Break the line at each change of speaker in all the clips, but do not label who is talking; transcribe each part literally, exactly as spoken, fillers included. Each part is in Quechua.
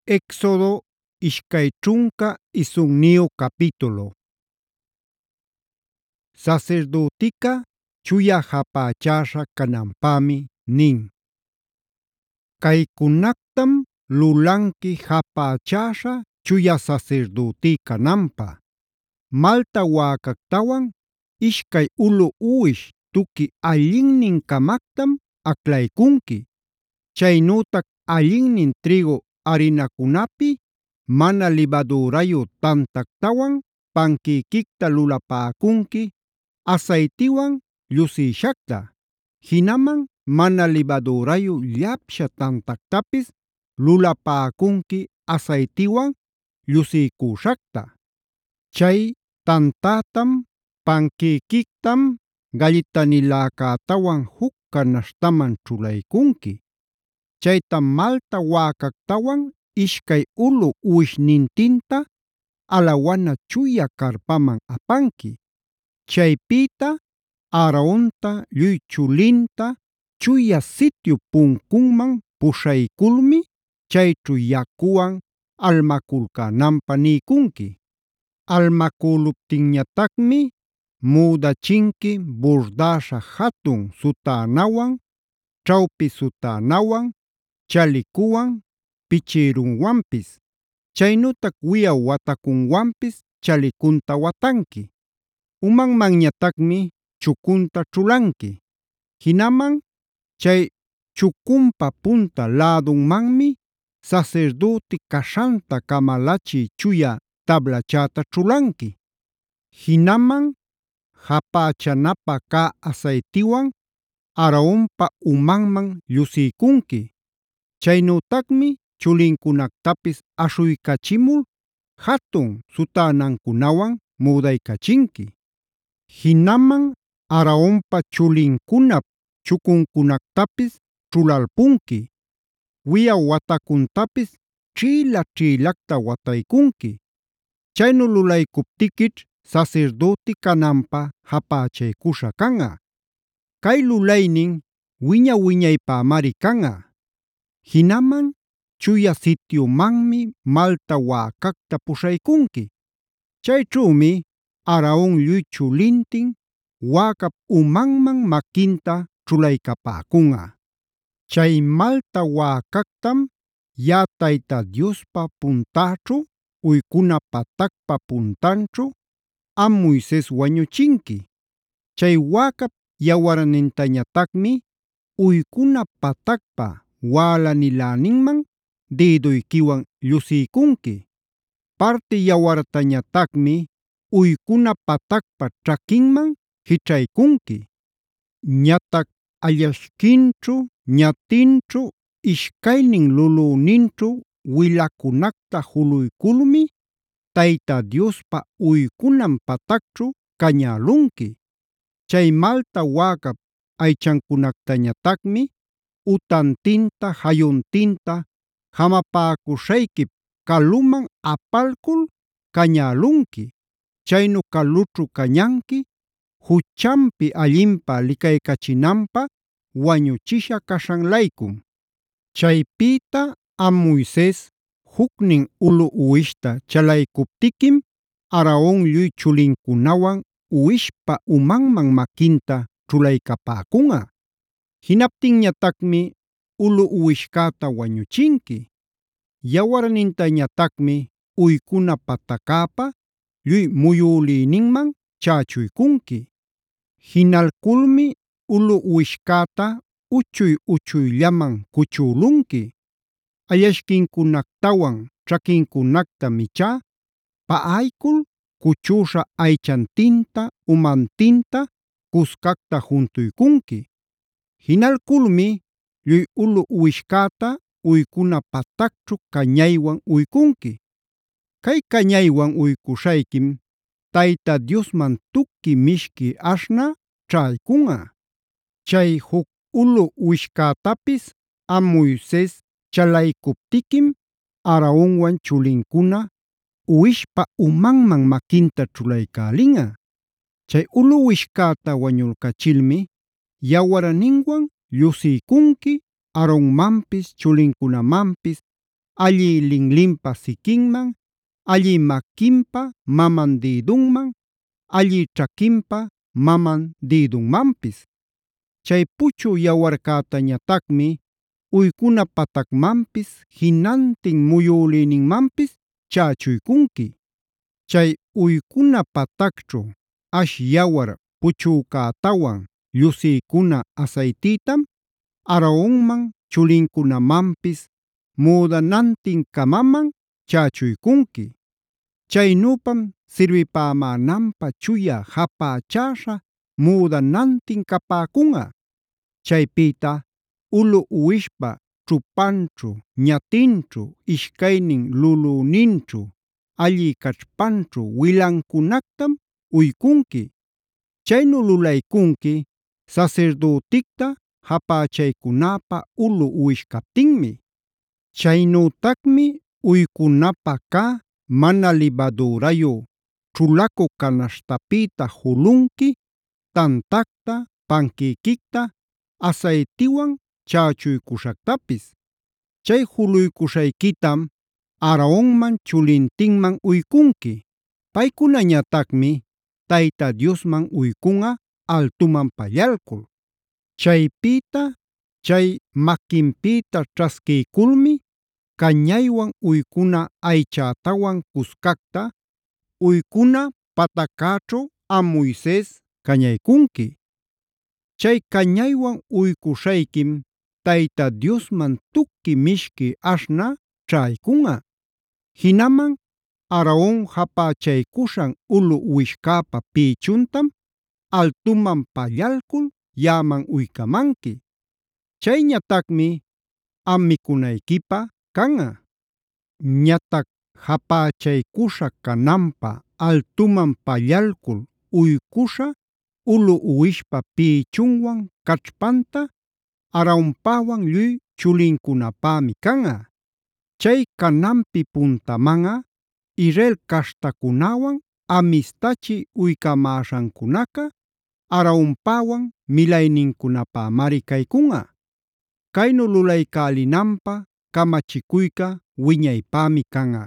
Éxodo ishkay ćhunka isqunniyu capítulo. Sacerdoteka chuya japächäśha cananpämi nin: “Kaykunactam lulanki japächäśha chuya sacerdoti cananpä: malta wäcactawan ishkay ulu uwish tuqui allinnin-kamactam aclaycunki. Chaynütac allinnin trigu harinakunapi mana libadürayu tantactawan panquïquicta lulapäcunki asaytiwan llusïshacta. Jinaman mana libadürayu llapsha tantactapis lulapäcunki asaytiwan llusiycuśhacta. Chay tantätam, panquïquictam gallitaniläcätawan juc canaśhtaman ćhulaycunki. Chaytam malta wäcactawan ishkay ulu uwishnintinta alawana chuya carpaman apanki. Chaypïta Aaronta lluy chulinta Chuya Sityu puncunman puśhayculmi chayćhu yacuwan almaculcänanpä niycunki. Almacüluptinñatacmi müdachinki burdäśha jatun sutanawan, ćhawpi sutanawan, chalikuwan, pichïrunwanpis. Chaynütac wiyaw watacunwanpis chalicunta watanki. Umanmanñatacmi chucunta ćhulanki. Jinaman chay chucunpa punta lädunmanmi sasirdüti caśhanta kamalächiy chuya tablachäta ćhulanki. Jinaman japächanapä cä asaytiwan Aaronpa umanman llusiycunki. Chaynütacmi chulincunactapis aśhuycachimul jatun sutänancunawan müdaycachinki. Jinaman Aaronpa chulincunap chucuncunactapis ćhulalpunki. Wiyaw watacuntapis ćhïla-ćhïlacta wataycunki. Chaynu lulaycuptiquićh sasirdüti cananpä japächaycuśha canꞌa. Cay lulaynin wiña-wiñaypämari canꞌa. Jinaman Chuya Sityumanmi malta wäcacta puśhaycunki. Chayćhümi Aaron lluy chulintin wäcap umanman maquinta ćhulaycapäcunꞌa. Chay malta wäcactam yaꞌa Tayta Diospa puntäćhu uycuna patacpa puntanćhu am Moises wañuchinki. Chay wäcap yawarnintañatacmi uycuna patacpa wälaniläninman dïduykiwan llusiycunki. Parti yawartañatacmi uycuna patacpa ćhakinman jićhaycunki. Ñatac allashkinćhu, ñatinćhu, ishkaynin lulüninćhu wilacunacta juluyculmi Tayta Diospa uycunan patacćhu cañälunki. Chay malta wäcap aychancunactañatacmi utantinta, jayuntinta jamapäcuśhayquip caluman apalcul cañälunki. Chaynu calućhu cañanki juchanpi allinpä licaycachinanpä wañuchisha caśhan-laykum. Chaypïta am Moises jucnin ulu uwishta chalaycuptiquim Aaron lluy chulincunawan uwishpa umanman maquinta ćhulaycapäcunꞌa. Jinaptinñatacmi ulu uwishcäta wañuchinki. Yawarnintañatacmi uycuna patakäpä lluy muyülïninman chächuycunki. Jinalculmi ulu uwishcäta uchuy-uchuyllaman cuchülunki. Allashkincunactawan ćhakincunactam ichá paꞌaycul cuchüśha aychantinta, umantinta cuscacta juntuycunki. Jinalculmi lluy ulu uwishcäta uycuna patacćhu cañaywan uycunki. Cay cañaywan uycuśhayquim Tayta Diosman tuqui mishqui aśhnä ćhaycunꞌa. Chay juc ulu uwishcätapis am Moises chalaycuptiquim Aaronwan chulincuna uwishpa umanman maquinta ćhulaycälinꞌa. Chay ulu uwishcäta wañulcachilmi yawarninwan llusiycunki Aaronmanpis chulincunamanpis alli linlinpa sikinman, alli makinpa maman didunman, alli ćhakinpa maman didunmanpis. Chay puchü yawarkätañatacmi uykuna patacmanpis jinantin muyülïninmanpis chächuykunki. Chay uykuna patacćhu ash yawar puchücätawan llusïcuna asaytitam Aaronman chulinkunamanpis müdanantincamaman chächuykunki. Chaynüpam sirbipämänanpä chuya japächäśha müdanantin kapäkunꞌa. Chaypita ulu uwishpa ćhupanćhu, ñatinćhu, ishkaynin lulüninćhu, alli kaćhpanćhu wilancunactam uykunki. Chaynu lulaykunki sasirdüticta japächaycunäpä ulu uwish kaptinmi. Chaynütacmi uykunapä cä mana libadürayu ćhulaku canaśhtapïta julunki tantacta, panquïquicta asaytiwan chächuycuśhactapis. Chay juluycuśhayquitam Aaronman chulintinman uykunki. Paykunañatacmi Tayta Diosman uykunꞌa altuman pallalkul. Chaypita chay maquinpita ćhasquiykulmi cañaywan uykuna aychätawan cuscacta uykuna patacäćhu am Moises cañaykunki. Chay cañaywan uycuśhayquim Tayta Diosman tuqui mishqui aśhnä ćhaykunꞌa. Jinaman Aaron japächaycuśhan ulu uwishcäpa pïchuntam altuman pallalkul yaꞌaman uycamanki. Chayñatacmi am mikunayquipä kanꞌa. Ñatac japächaycuśha cananpä altuman pallalkul uycuśha ulu uwishpa pïchunwan kaćhpanta Aaronpawan lluy chulincunapämi kanꞌa. Chay cananpi puntamanꞌa Israel caśhtacunawan amistachi uycamäśhancunaca Aaronpawan milaynincunapämari caykunꞌa. Kaynu lulaycälinanpä kamachicuyca wiñaypämi kanꞌa.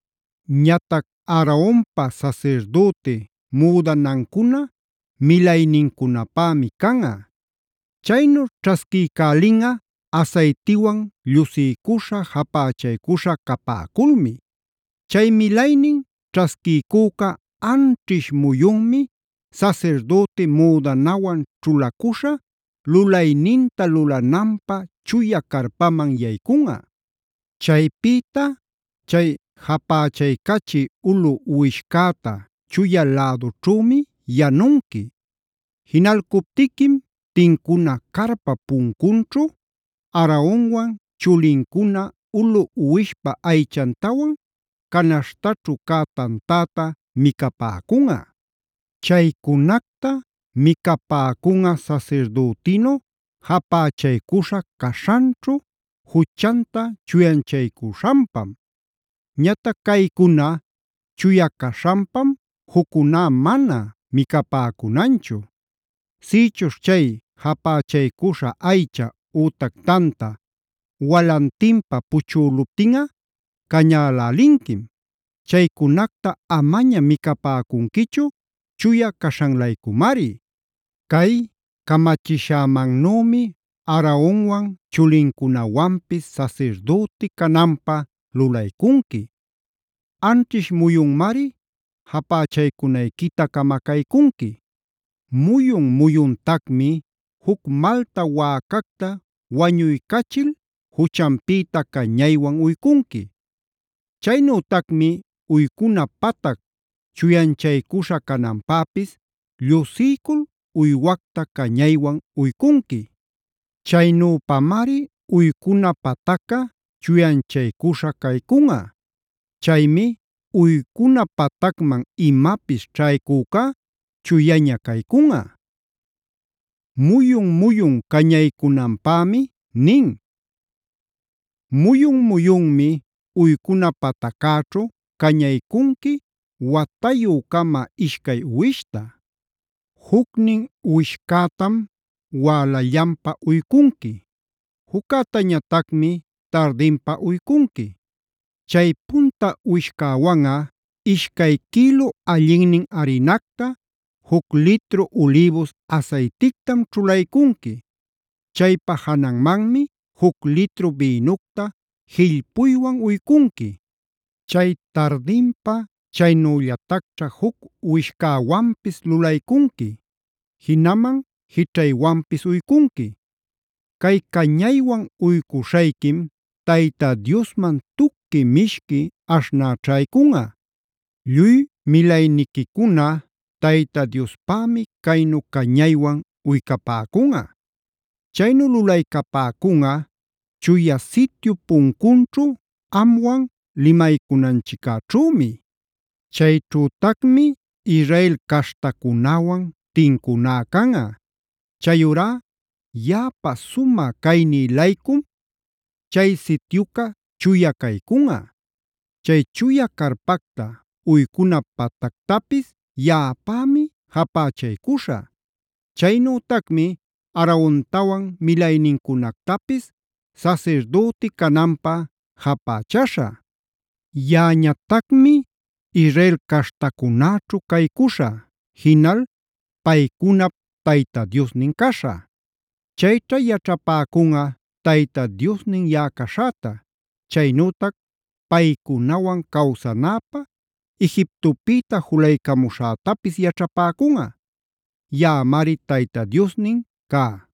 Ñatac Aaronpa sasirdüti müdanancuna milaynincunapämi kanꞌa. Chaynu ćhasquiycälinꞌa asaytiwan llusiycuśha japächaycuśha capäculmi. Chay milaynin ćhasquiycüca anćhish muyunmi sasirdüti müdanawan ćhulacuśha lulayninta lulananpä chuya carpaman yaykunꞌa. Chaypita chay japächaykachi ulu uwishcäta chuya lädućhümi yanunki. Jinalcuptiquim tincuna carpa puncunćhu Aaronwan chulincuna ulu uwishpa aychantawan canaśhtaćhu cä tantäta micapäkunꞌa. Chaycunacta micapäkunꞌa sasirdütinu japächaycuśha caśhanćhu juchanta chuyanchaycuśhanpam. Ñatac caycuna chuya caśhanpam juccuna mana micapäkunanchu. Sïchuśh chay japächaycuśha aycha ütac tanta walantinpa puchüluptinꞌa cañälälinkim. Chaycunacta amaña micapäcunquichu chuya caśhanlaykumari. Cay kamachishämannümi Aaronwan chulincunawanpis sasirdüti cananpä lulaykunki. Anćhish muyunmari japächaykunayquita camacaycunki. Muyun muyuntacmi huk malta wäcacta wañuykachil juchanpïta cañaywan uykunki. Chaynütacmi uykuna patac chuyanchaycuśha cananpäpis llusïcul uywacta cañaywan uykunki. Chaynüpamari uykuna patacca chuyanchaycuśha caykunꞌa. Chaymi uykuna patacman imapis ćhaycücá chuyaña caykunꞌa. Muyun muyun cañaycunanpämi nin. Muyun muyunmi uykuna patacäćhu cañaycunki watayü-cama ishkay uwishta. Jucnin uwishcätam wälallanpa uykunki. Juccätañatacmi tardinpa uykunki. Chay punta uwishkäwanꞌa ishkay kïlu allinnin arinacta, uk litru ulibus asaytictam ćhulaycunqui. Chaypa jananmanmi uk litru bïnucta jillpuywan uycunqui. Chay tardinpa chaynüllatacćha juk uwishkäwanpis lulaycunqui, jinaman jićhaywanpis uycunqui. Cay cañaywan uycuśhayquim Tayta Diosman tuqui mishqui aśhnä ćhaycunꞌa. Lluy milayniquicuna Tayta Diospämi caynu cañaywan uycapäcunꞌa. Chaynu lulaycapäcunꞌa Chuya Sityu puncunćhu amwan limaycunanchiccäćhümi. Chayćhütacmi Israel caśhtacunawan tincuná canꞌa. Chayurá yaꞌapa sumä cayniy-laykum chay sityuca chuya caycunꞌa. Chay chuya carpacta uycuna patactapis yaꞌapämi japächaycuśhä. Chaynütacmi Aarontawan milaynincunactapis sasirdüti cananpä japächashä. Yaꞌañatacmi Israel caśhtacunäćhu caycuśhä, jinal paycunap Tayta Diosnin caśhä. Chayćha yaćhapäcunꞌa Tayta Diosnin yaꞌa caśhäta, chaynütac paycunawan kawsanäpä Egiptopïta julaycamuśhätapis yaćhapäcunꞌa. Yaꞌamari Tayta Diosnin cá.